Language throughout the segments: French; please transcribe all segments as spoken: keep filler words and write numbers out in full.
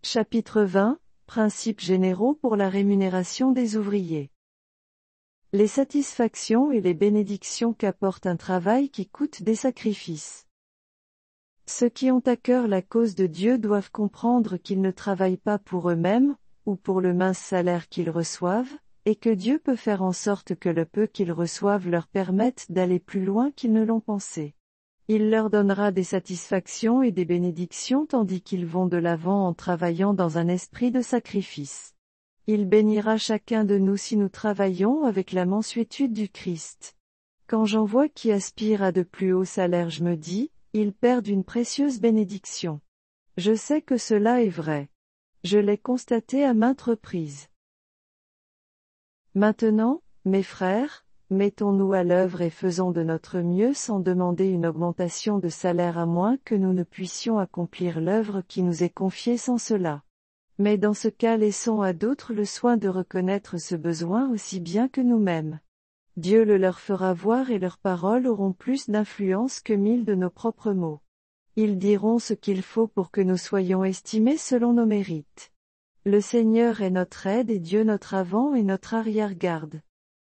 Chapitre vingt, Principes généraux pour la rémunération des ouvriers. Les satisfactions et les bénédictions qu'apporte un travail qui coûte des sacrifices. Ceux qui ont à cœur la cause de Dieu doivent comprendre qu'ils ne travaillent pas pour eux-mêmes, ou pour le mince salaire qu'ils reçoivent, et que Dieu peut faire en sorte que le peu qu'ils reçoivent leur permette d'aller plus loin qu'ils ne l'ont pensé. Il leur donnera des satisfactions et des bénédictions tandis qu'ils vont de l'avant en travaillant dans un esprit de sacrifice. Il bénira chacun de nous si nous travaillons avec la mansuétude du Christ. Quand j'en vois qui aspirent à de plus hauts salaires, je me dis, ils perdent une précieuse bénédiction. Je sais que cela est vrai. Je l'ai constaté à maintes reprises. Maintenant, mes frères, mettons-nous à l'œuvre et faisons de notre mieux sans demander une augmentation de salaire à moins que nous ne puissions accomplir l'œuvre qui nous est confiée sans cela. Mais dans ce cas, laissons à d'autres le soin de reconnaître ce besoin aussi bien que nous-mêmes. Dieu le leur fera voir et leurs paroles auront plus d'influence que mille de nos propres mots. Ils diront ce qu'il faut pour que nous soyons estimés selon nos mérites. Le Seigneur est notre aide et Dieu notre avant et notre arrière-garde.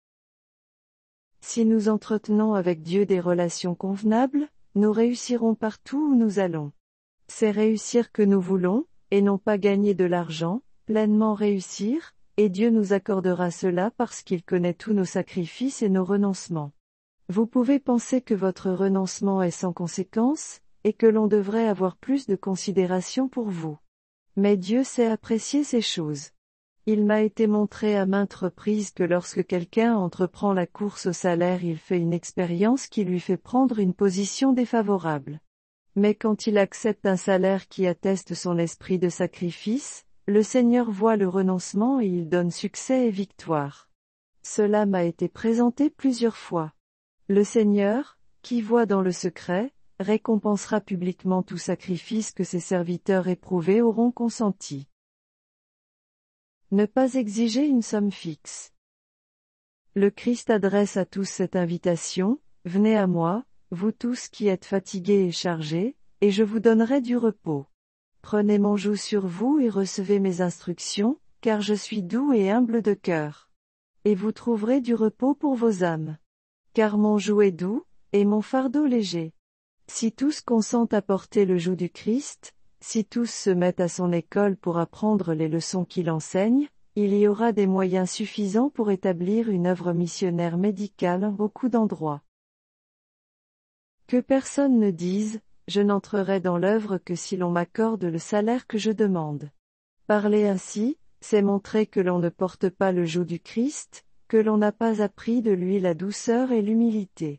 Si nous entretenons avec Dieu des relations convenables, nous réussirons partout où nous allons. C'est réussir que nous voulons, et non pas gagner de l'argent, pleinement réussir, et Dieu nous accordera cela parce qu'il connaît tous nos sacrifices et nos renoncements. Vous pouvez penser que votre renoncement est sans conséquence, et que l'on devrait avoir plus de considération pour vous. Mais Dieu sait apprécier ces choses. Il m'a été montré à maintes reprises que lorsque quelqu'un entreprend la course au salaire, il fait une expérience qui lui fait prendre une position défavorable. Mais quand il accepte un salaire qui atteste son esprit de sacrifice, le Seigneur voit le renoncement et il donne succès et victoire. Cela m'a été présenté plusieurs fois. Le Seigneur, qui voit dans le secret, récompensera publiquement tout sacrifice que ses serviteurs éprouvés auront consenti. Ne pas exiger une somme fixe. Le Christ adresse à tous cette invitation, « Venez à moi, vous tous qui êtes fatigués et chargés, et je vous donnerai du repos. Prenez mon joug sur vous et recevez mes instructions, car je suis doux et humble de cœur. Et vous trouverez du repos pour vos âmes. Car mon joug est doux, et mon fardeau léger. » Si tous consentent à porter le joug du Christ, si tous se mettent à son école pour apprendre les leçons qu'il enseigne, il y aura des moyens suffisants pour établir une œuvre missionnaire médicale en beaucoup d'endroits. Que personne ne dise, je n'entrerai dans l'œuvre que si l'on m'accorde le salaire que je demande. Parler ainsi, c'est montrer que l'on ne porte pas le joug du Christ, que l'on n'a pas appris de lui la douceur et l'humilité.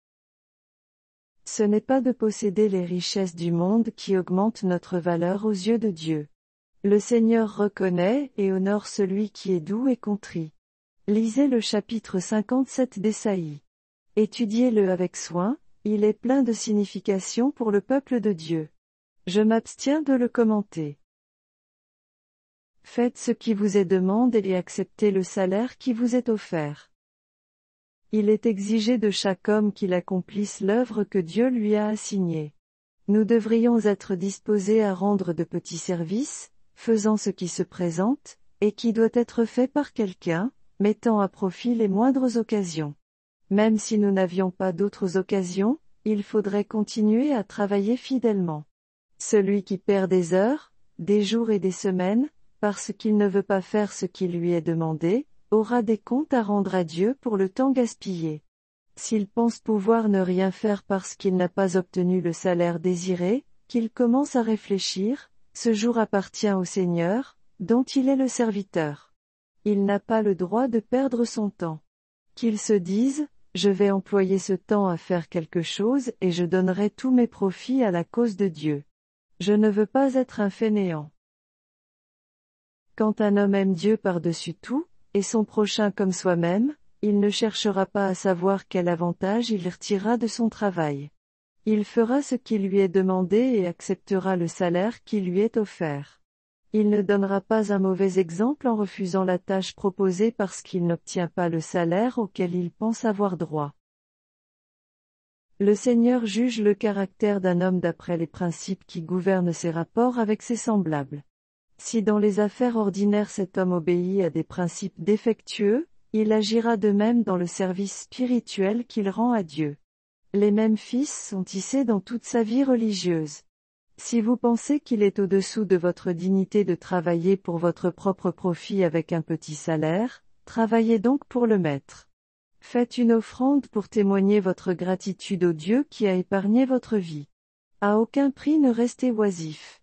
Ce n'est pas de posséder les richesses du monde qui augmentent notre valeur aux yeux de Dieu. Le Seigneur reconnaît et honore celui qui est doux et contrit. Lisez le chapitre cinquante-sept d'Ésaïe. Étudiez-le avec soin, il est plein de signification pour le peuple de Dieu. Je m'abstiens de le commenter. Faites ce qui vous est demandé et acceptez le salaire qui vous est offert. Il est exigé de chaque homme qu'il accomplisse l'œuvre que Dieu lui a assignée. Nous devrions être disposés à rendre de petits services, faisant ce qui se présente, et qui doit être fait par quelqu'un, mettant à profit les moindres occasions. Même si nous n'avions pas d'autres occasions, il faudrait continuer à travailler fidèlement. Celui qui perd des heures, des jours et des semaines, parce qu'il ne veut pas faire ce qui lui est demandé, aura des comptes à rendre à Dieu pour le temps gaspillé. S'il pense pouvoir ne rien faire parce qu'il n'a pas obtenu le salaire désiré, qu'il commence à réfléchir, ce jour appartient au Seigneur, dont il est le serviteur. Il n'a pas le droit de perdre son temps. Qu'il se dise, je vais employer ce temps à faire quelque chose et je donnerai tous mes profits à la cause de Dieu. Je ne veux pas être un fainéant. Quand un homme aime Dieu par-dessus tout, et son prochain comme soi-même, il ne cherchera pas à savoir quel avantage il retirera de son travail. Il fera ce qui lui est demandé et acceptera le salaire qui lui est offert. Il ne donnera pas un mauvais exemple en refusant la tâche proposée parce qu'il n'obtient pas le salaire auquel il pense avoir droit. Le Seigneur juge le caractère d'un homme d'après les principes qui gouvernent ses rapports avec ses semblables. Si dans les affaires ordinaires cet homme obéit à des principes défectueux, il agira de même dans le service spirituel qu'il rend à Dieu. Les mêmes fils sont tissés dans toute sa vie religieuse. Si vous pensez qu'il est au-dessous de votre dignité de travailler pour votre propre profit avec un petit salaire, travaillez donc pour le Maître. Faites une offrande pour témoigner votre gratitude au Dieu qui a épargné votre vie. À aucun prix ne restez oisif.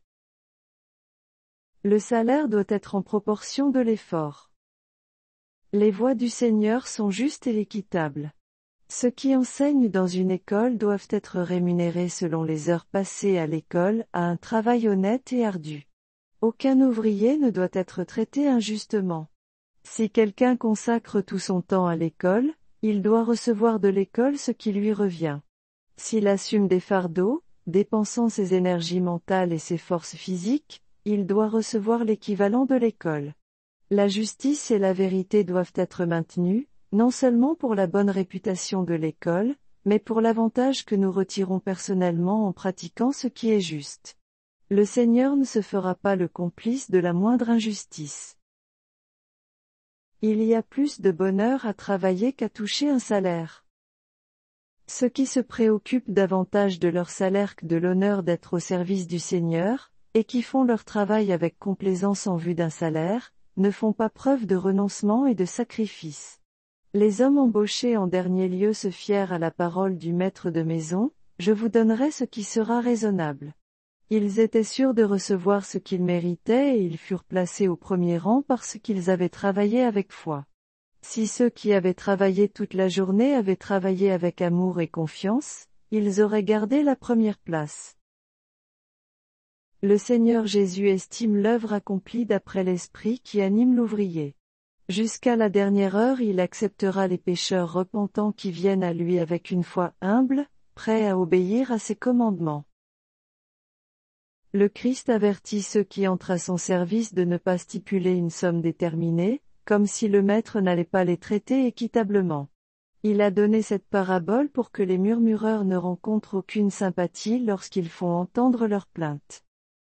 Le salaire doit être en proportion de l'effort. Les voies du Seigneur sont justes et équitables. Ceux qui enseignent dans une école doivent être rémunérés selon les heures passées à l'école à un travail honnête et ardu. Aucun ouvrier ne doit être traité injustement. Si quelqu'un consacre tout son temps à l'école, il doit recevoir de l'école ce qui lui revient. S'il assume des fardeaux, dépensant ses énergies mentales et ses forces physiques, il doit recevoir l'équivalent de l'école. La justice et la vérité doivent être maintenues, non seulement pour la bonne réputation de l'école, mais pour l'avantage que nous retirons personnellement en pratiquant ce qui est juste. Le Seigneur ne se fera pas le complice de la moindre injustice. Il y a plus de bonheur à travailler qu'à toucher un salaire. Ceux qui se préoccupent davantage de leur salaire que de l'honneur d'être au service du Seigneur, et qui font leur travail avec complaisance en vue d'un salaire, ne font pas preuve de renoncement et de sacrifice. Les hommes embauchés en dernier lieu se fièrent à la parole du maître de maison, « Je vous donnerai ce qui sera raisonnable ». Ils étaient sûrs de recevoir ce qu'ils méritaient et ils furent placés au premier rang parce qu'ils avaient travaillé avec foi. Si ceux qui avaient travaillé toute la journée avaient travaillé avec amour et confiance, ils auraient gardé la première place. Le Seigneur Jésus estime l'œuvre accomplie d'après l'esprit qui anime l'ouvrier. Jusqu'à la dernière heure il acceptera les pécheurs repentants qui viennent à lui avec une foi humble, prêts à obéir à ses commandements. Le Christ avertit ceux qui entrent à son service de ne pas stipuler une somme déterminée, comme si le maître n'allait pas les traiter équitablement. Il a donné cette parabole pour que les murmureurs ne rencontrent aucune sympathie lorsqu'ils font entendre leurs plaintes.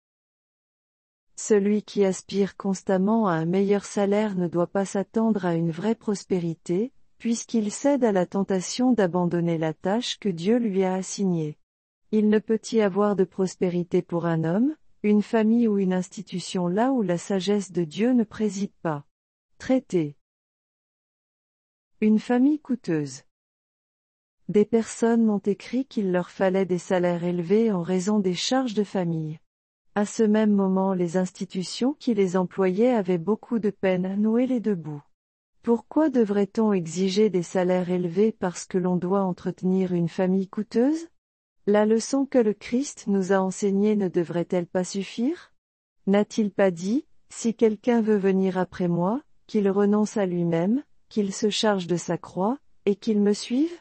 Celui qui aspire constamment à un meilleur salaire ne doit pas s'attendre à une vraie prospérité, puisqu'il cède à la tentation d'abandonner la tâche que Dieu lui a assignée. Il ne peut y avoir de prospérité pour un homme, une famille ou une institution là où la sagesse de Dieu ne préside pas. Traité. Une famille coûteuse. Des personnes m'ont écrit qu'il leur fallait des salaires élevés en raison des charges de famille. À ce même moment les institutions qui les employaient avaient beaucoup de peine à nouer les deux bouts. Pourquoi devrait-on exiger des salaires élevés parce que l'on doit entretenir une famille coûteuse? La leçon que le Christ nous a enseignée ne devrait-elle pas suffire? N'a-t-il pas dit, si quelqu'un veut venir après moi, qu'il renonce à lui-même, qu'il se charge de sa croix, et qu'il me suive?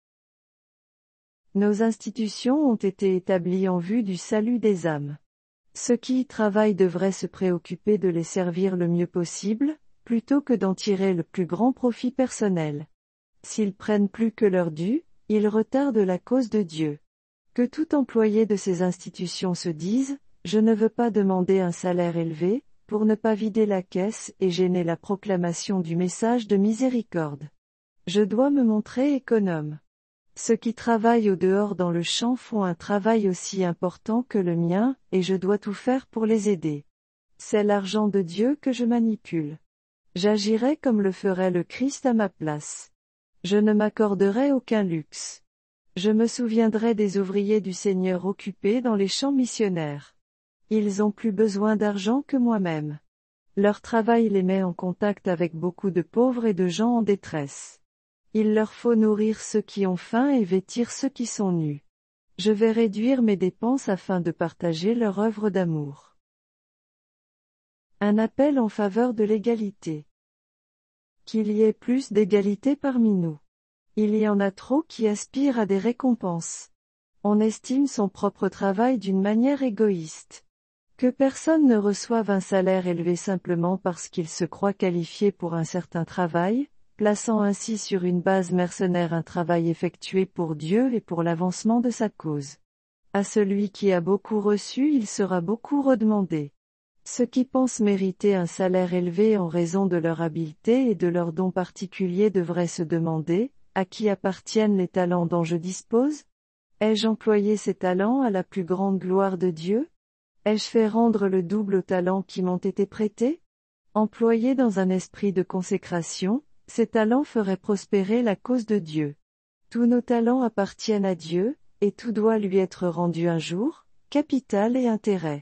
Nos institutions ont été établies en vue du salut des âmes. Ceux qui y travaillent devraient se préoccuper de les servir le mieux possible, plutôt que d'en tirer le plus grand profit personnel. S'ils prennent plus que leur dû, ils retardent la cause de Dieu. Que tout employé de ces institutions se dise, je ne veux pas demander un salaire élevé, pour ne pas vider la caisse et gêner la proclamation du message de miséricorde. Je dois me montrer économe. Ceux qui travaillent au dehors dans le champ font un travail aussi important que le mien, et je dois tout faire pour les aider. C'est l'argent de Dieu que je manipule. J'agirai comme le ferait le Christ à ma place. Je ne m'accorderai aucun luxe. Je me souviendrai des ouvriers du Seigneur occupés dans les champs missionnaires. Ils ont plus besoin d'argent que moi-même. Leur travail les met en contact avec beaucoup de pauvres et de gens en détresse. Il leur faut nourrir ceux qui ont faim et vêtir ceux qui sont nus. Je vais réduire mes dépenses afin de partager leur œuvre d'amour. Un appel en faveur de l'égalité. Qu'il y ait plus d'égalité parmi nous. Il y en a trop qui aspirent à des récompenses. On estime son propre travail d'une manière égoïste. Que personne ne reçoive un salaire élevé simplement parce qu'il se croit qualifié pour un certain travail, plaçant ainsi sur une base mercenaire un travail effectué pour Dieu et pour l'avancement de sa cause. À celui qui a beaucoup reçu il sera beaucoup redemandé. Ceux qui pensent mériter un salaire élevé en raison de leur habileté et de leurs dons particuliers devraient se demander, à qui appartiennent les talents dont je dispose? Ai-je employé ces talents à la plus grande gloire de Dieu? Ai-je fait rendre le double aux talents qui m'ont été prêtés? Employés dans un esprit de consécration, ces talents feraient prospérer la cause de Dieu. Tous nos talents appartiennent à Dieu, et tout doit lui être rendu un jour, capital et intérêt.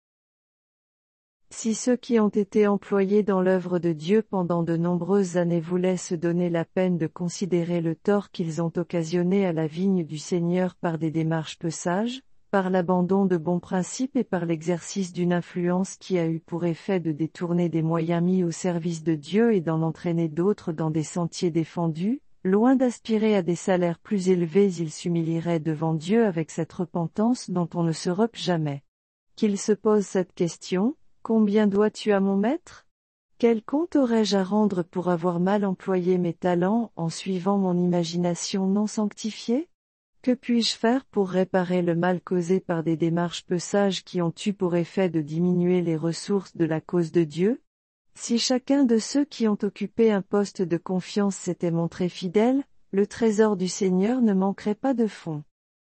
Si ceux qui ont été employés dans l'œuvre de Dieu pendant de nombreuses années voulaient se donner la peine de considérer le tort qu'ils ont occasionné à la vigne du Seigneur par des démarches peu sages, par l'abandon de bons principes et par l'exercice d'une influence qui a eu pour effet de détourner des moyens mis au service de Dieu et d'en entraîner d'autres dans des sentiers défendus, loin d'aspirer à des salaires plus élevés, ils s'humilieraient devant Dieu avec cette repentance dont on ne se repent jamais. Qu'ils se posent cette question: combien dois-tu à mon maître? Quel compte aurais-je à rendre pour avoir mal employé mes talents en suivant mon imagination non sanctifiée? Que puis-je faire pour réparer le mal causé par des démarches peu sages qui ont eu pour effet de diminuer les ressources de la cause de Dieu? Si chacun de ceux qui ont occupé un poste de confiance s'était montré fidèle, le trésor du Seigneur ne manquerait pas de fonds.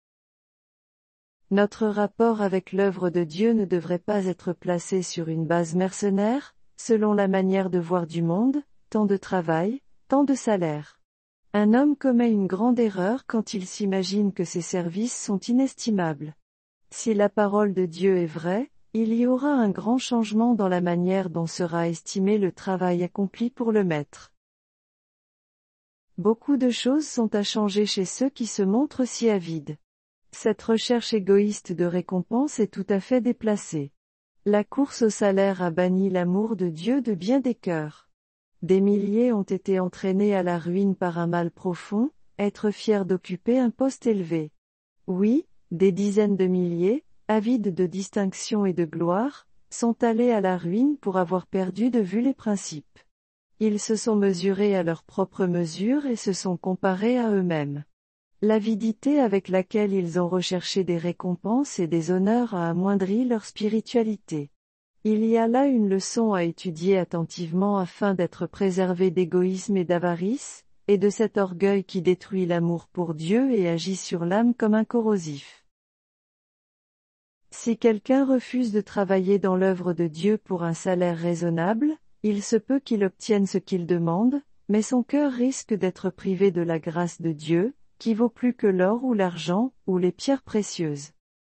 Notre rapport avec l'œuvre de Dieu ne devrait pas être placé sur une base mercenaire, selon la manière de voir du monde, tant de travail, tant de salaire. Un homme commet une grande erreur quand il s'imagine que ses services sont inestimables. Si la parole de Dieu est vraie, il y aura un grand changement dans la manière dont sera estimé le travail accompli pour le maître. Beaucoup de choses sont à changer chez ceux qui se montrent si avides. Cette recherche égoïste de récompense est tout à fait déplacée. La course au salaire a banni l'amour de Dieu de bien des cœurs. Des milliers ont été entraînés à la ruine par un mal profond, être fiers d'occuper un poste élevé. Oui, des dizaines de milliers, avides de distinction et de gloire, sont allés à la ruine pour avoir perdu de vue les principes. Ils se sont mesurés à leur propre mesure et se sont comparés à eux-mêmes. L'avidité avec laquelle ils ont recherché des récompenses et des honneurs a amoindri leur spiritualité. Il y a là une leçon à étudier attentivement afin d'être préservé d'égoïsme et d'avarice, et de cet orgueil qui détruit l'amour pour Dieu et agit sur l'âme comme un corrosif. Si quelqu'un refuse de travailler dans l'œuvre de Dieu pour un salaire raisonnable, il se peut qu'il obtienne ce qu'il demande, mais son cœur risque d'être privé de la grâce de Dieu, qui vaut plus que l'or ou l'argent, ou les pierres précieuses.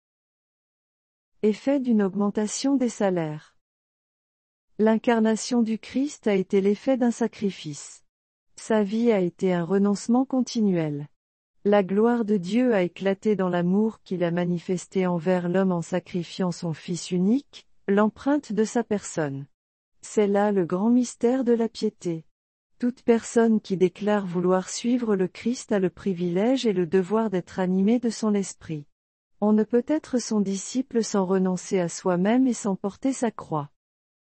Effet d'une augmentation des salaires. L'incarnation du Christ a été l'effet d'un sacrifice. Sa vie a été un renoncement continuel. La gloire de Dieu a éclaté dans l'amour qu'il a manifesté envers l'homme en sacrifiant son Fils unique, l'empreinte de sa personne. C'est là le grand mystère de la piété. Toute personne qui déclare vouloir suivre le Christ a le privilège et le devoir d'être animée de son esprit. On ne peut être son disciple sans renoncer à soi-même et sans porter sa croix.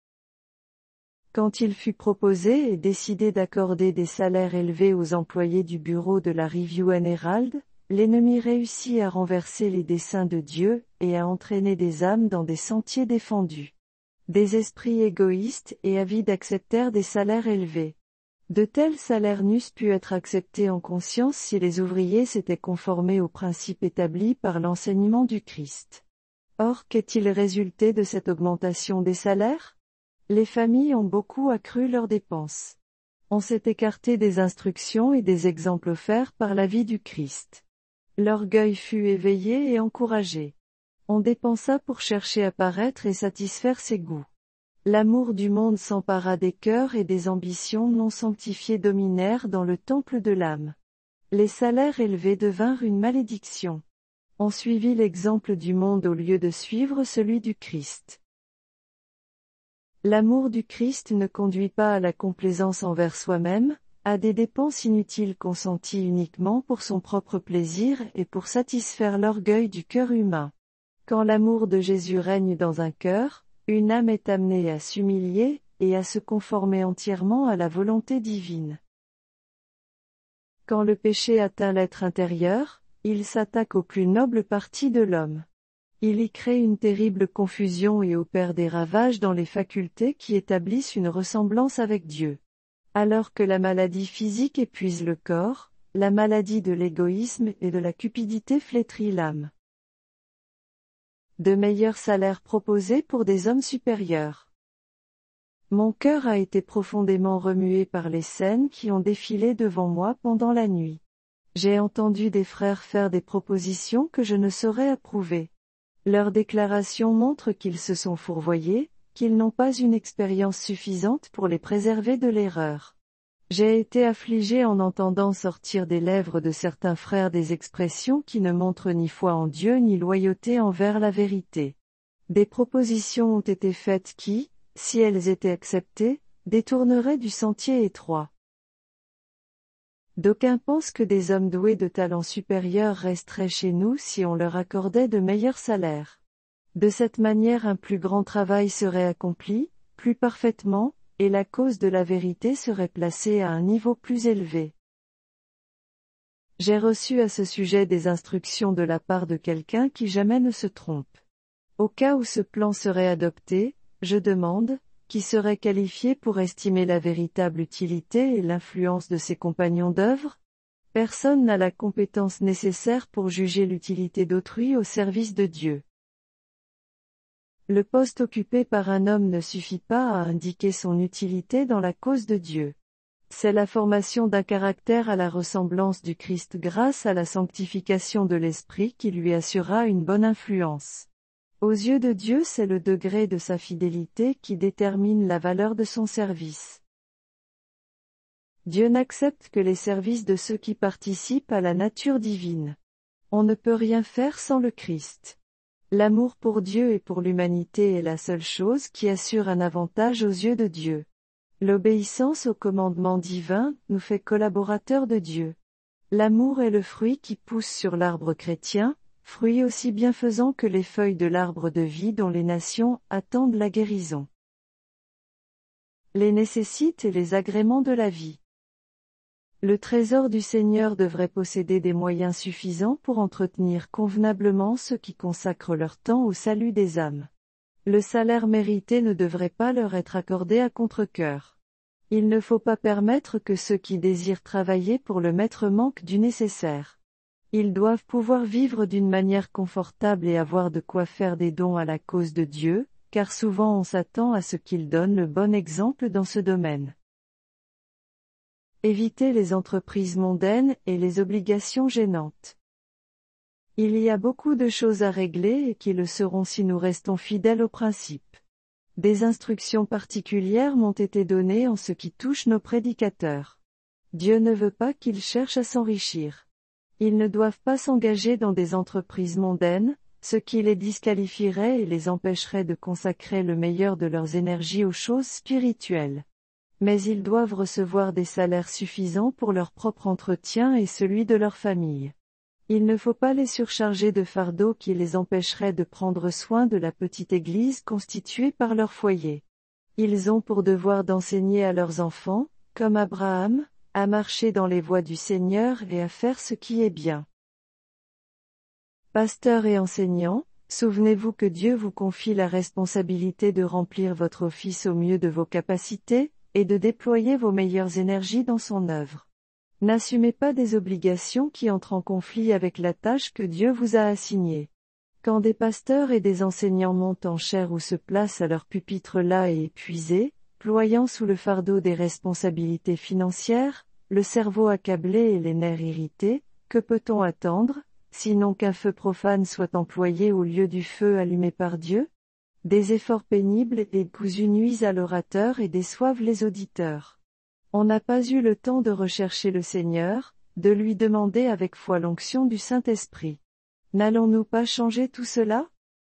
Quand il fut proposé et décidé d'accorder des salaires élevés aux employés du bureau de la Review and Herald, l'ennemi réussit à renverser les desseins de Dieu, et à entraîner des âmes dans des sentiers défendus. Des esprits égoïstes et avides acceptèrent des salaires élevés. De tels salaires n'eussent pu être acceptés en conscience si les ouvriers s'étaient conformés aux principes établis par l'enseignement du Christ. Or, qu'est-il résulté de cette augmentation des salaires? Les familles ont beaucoup accru leurs dépenses. On s'est écarté des instructions et des exemples offerts par la vie du Christ. L'orgueil fut éveillé et encouragé. On dépensa pour chercher à paraître et satisfaire ses goûts. L'amour du monde s'empara des cœurs et des ambitions non sanctifiées dominèrent dans le temple de l'âme. Les salaires élevés devinrent une malédiction. On suivit l'exemple du monde au lieu de suivre celui du Christ. L'amour du Christ ne conduit pas à la complaisance envers soi-même, à des dépenses inutiles consenties uniquement pour son propre plaisir et pour satisfaire l'orgueil du cœur humain. Quand l'amour de Jésus règne dans un cœur, une âme est amenée à s'humilier, et à se conformer entièrement à la volonté divine. Quand le péché atteint l'être intérieur, il s'attaque aux plus nobles parties de l'homme. Il y crée une terrible confusion et opère des ravages dans les facultés qui établissent une ressemblance avec Dieu. Alors que la maladie physique épuise le corps, la maladie de l'égoïsme et de la cupidité flétrit l'âme. De meilleurs salaires proposés pour des hommes supérieurs. Mon cœur a été profondément remué par les scènes qui ont défilé devant moi pendant la nuit. J'ai entendu des frères faire des propositions que je ne saurais approuver. Leurs déclarations montrent qu'ils se sont fourvoyés, qu'ils n'ont pas une expérience suffisante pour les préserver de l'erreur. J'ai été affligé en entendant sortir des lèvres de certains frères des expressions qui ne montrent ni foi en Dieu ni loyauté envers la vérité. Des propositions ont été faites qui, si elles étaient acceptées, détourneraient du sentier étroit. D'aucuns pensent que des hommes doués de talents supérieurs resteraient chez nous si on leur accordait de meilleurs salaires. De cette manière un plus grand travail serait accompli, plus parfaitement, et la cause de la vérité serait placée à un niveau plus élevé. J'ai reçu à ce sujet des instructions de la part de quelqu'un qui jamais ne se trompe. Au cas où ce plan serait adopté, je demande, qui serait qualifié pour estimer la véritable utilité et l'influence de ses compagnons d'œuvre? Personne n'a la compétence nécessaire pour juger l'utilité d'autrui au service de Dieu. Le poste occupé par un homme ne suffit pas à indiquer son utilité dans la cause de Dieu. C'est la formation d'un caractère à la ressemblance du Christ grâce à la sanctification de l'Esprit qui lui assurera une bonne influence. Aux yeux de Dieu, c'est le degré de sa fidélité qui détermine la valeur de son service. Dieu n'accepte que les services de ceux qui participent à la nature divine. On ne peut rien faire sans le Christ. L'amour pour Dieu et pour l'humanité est la seule chose qui assure un avantage aux yeux de Dieu. L'obéissance au commandement divin nous fait collaborateurs de Dieu. L'amour est le fruit qui pousse sur l'arbre chrétien, fruit aussi bienfaisant que les feuilles de l'arbre de vie dont les nations attendent la guérison. Les nécessites et les agréments de la vie. Le trésor du Seigneur devrait posséder des moyens suffisants pour entretenir convenablement ceux qui consacrent leur temps au salut des âmes. Le salaire mérité ne devrait pas leur être accordé à contre-cœur. Il ne faut pas permettre que ceux qui désirent travailler pour le maître manquent du nécessaire. Ils doivent pouvoir vivre d'une manière confortable et avoir de quoi faire des dons à la cause de Dieu, car souvent on s'attend à ce qu'ils donnent le bon exemple dans ce domaine. Éviter les entreprises mondaines et les obligations gênantes. Il y a beaucoup de choses à régler et qui le seront si nous restons fidèles aux principes. Des instructions particulières m'ont été données en ce qui touche nos prédicateurs. Dieu ne veut pas qu'ils cherchent à s'enrichir. Ils ne doivent pas s'engager dans des entreprises mondaines, ce qui les disqualifierait et les empêcherait de consacrer le meilleur de leurs énergies aux choses spirituelles. Mais ils doivent recevoir des salaires suffisants pour leur propre entretien et celui de leur famille. Il ne faut pas les surcharger de fardeaux qui les empêcheraient de prendre soin de la petite église constituée par leur foyer. Ils ont pour devoir d'enseigner à leurs enfants, comme Abraham, à marcher dans les voies du Seigneur et à faire ce qui est bien. Pasteurs et enseignants, souvenez-vous que Dieu vous confie la responsabilité de remplir votre office au mieux de vos capacités, et de déployer vos meilleures énergies dans son œuvre. N'assumez pas des obligations qui entrent en conflit avec la tâche que Dieu vous a assignée. Quand des pasteurs et des enseignants montent en chair ou se placent à leur pupitre las et épuisés, ployant sous le fardeau des responsabilités financières, le cerveau accablé et les nerfs irrités, que peut-on attendre, sinon qu'un feu profane soit employé au lieu du feu allumé par Dieu? Des efforts pénibles et cousus nuisent à l'orateur et déçoivent les auditeurs. On n'a pas eu le temps de rechercher le Seigneur, de lui demander avec foi l'onction du Saint-Esprit. N'allons-nous pas changer tout cela?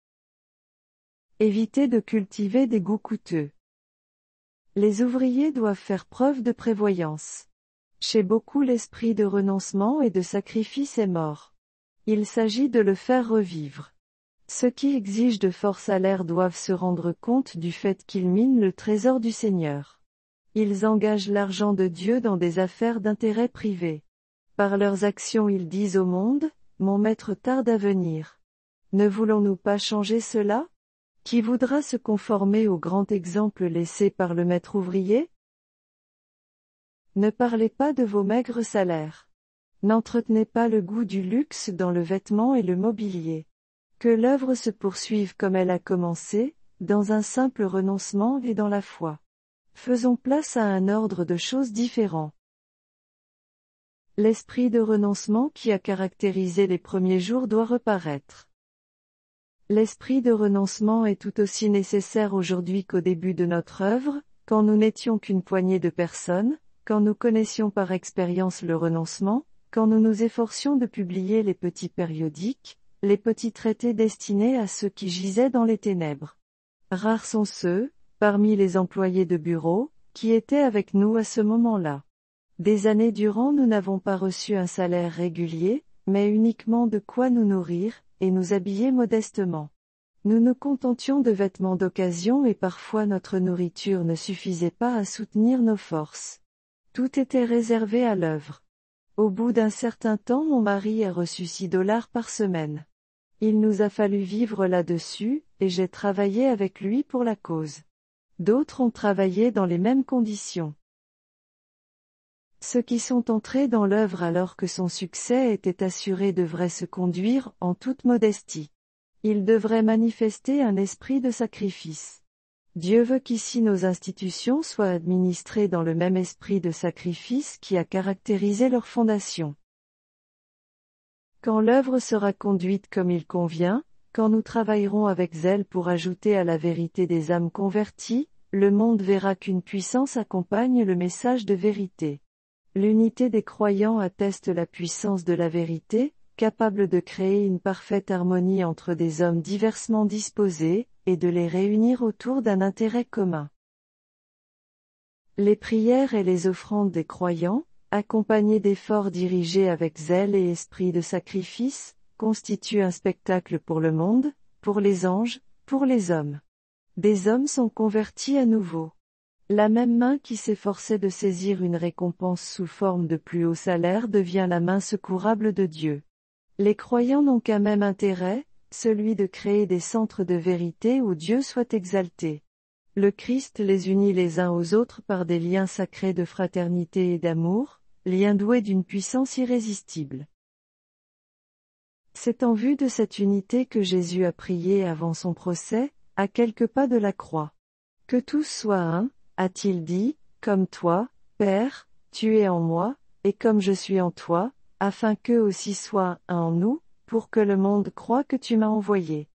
Évitez de cultiver des goûts coûteux. Les ouvriers doivent faire preuve de prévoyance. Chez beaucoup l'esprit de renoncement et de sacrifice est mort. Il s'agit de le faire revivre. Ceux qui exigent de forts salaires doivent se rendre compte du fait qu'ils minent le trésor du Seigneur. Ils engagent l'argent de Dieu dans des affaires d'intérêt privé. Par leurs actions ils disent au monde, « Mon maître tarde à venir ». Ne voulons-nous pas changer cela? Qui voudra se conformer au grand exemple laissé par le maître ouvrier? Ne parlez pas de vos maigres salaires. N'entretenez pas le goût du luxe dans le vêtement et le mobilier. Que l'œuvre se poursuive comme elle a commencé, dans un simple renoncement et dans la foi. Faisons place à un ordre de choses différents. L'esprit de renoncement qui a caractérisé les premiers jours doit reparaître. L'esprit de renoncement est tout aussi nécessaire aujourd'hui qu'au début de notre œuvre, quand nous n'étions qu'une poignée de personnes, quand nous connaissions par expérience le renoncement, quand nous nous efforcions de publier les petits périodiques, les petits traités destinés à ceux qui gisaient dans les ténèbres. Rares sont ceux, parmi les employés de bureau, qui étaient avec nous à ce moment-là. Des années durant nous n'avons pas reçu un salaire régulier, mais uniquement de quoi nous nourrir, et nous habiller modestement. Nous nous contentions de vêtements d'occasion et parfois notre nourriture ne suffisait pas à soutenir nos forces. Tout était réservé à l'œuvre. Au bout d'un certain temps mon mari a reçu six dollars par semaine. Il nous a fallu vivre là-dessus, et j'ai travaillé avec lui pour la cause. D'autres ont travaillé dans les mêmes conditions. Ceux qui sont entrés dans l'œuvre alors que son succès était assuré devraient se conduire en toute modestie. Ils devraient manifester un esprit de sacrifice. Dieu veut qu'ici nos institutions soient administrées dans le même esprit de sacrifice qui a caractérisé leur fondation. Quand l'œuvre sera conduite comme il convient, quand nous travaillerons avec zèle pour ajouter à la vérité des âmes converties, le monde verra qu'une puissance accompagne le message de vérité. L'unité des croyants atteste la puissance de la vérité, capable de créer une parfaite harmonie entre des hommes diversement disposés, et de les réunir autour d'un intérêt commun. Les prières et les offrandes des croyants, accompagnées d'efforts dirigés avec zèle et esprit de sacrifice, constituent un spectacle pour le monde, pour les anges, pour les hommes. Des hommes sont convertis à nouveau. La même main qui s'efforçait de saisir une récompense sous forme de plus haut salaire devient la main secourable de Dieu. Les croyants n'ont qu'un même intérêt, celui de créer des centres de vérité où Dieu soit exalté. Le Christ les unit les uns aux autres par des liens sacrés de fraternité et d'amour, liens doués d'une puissance irrésistible. C'est en vue de cette unité que Jésus a prié avant son procès, à quelques pas de la croix. Que tous soient un, a-t-il dit, comme toi, Père, tu es en moi, et comme je suis en toi, afin qu'eux aussi soient un en nous, pour que le monde croie que tu m'as envoyé.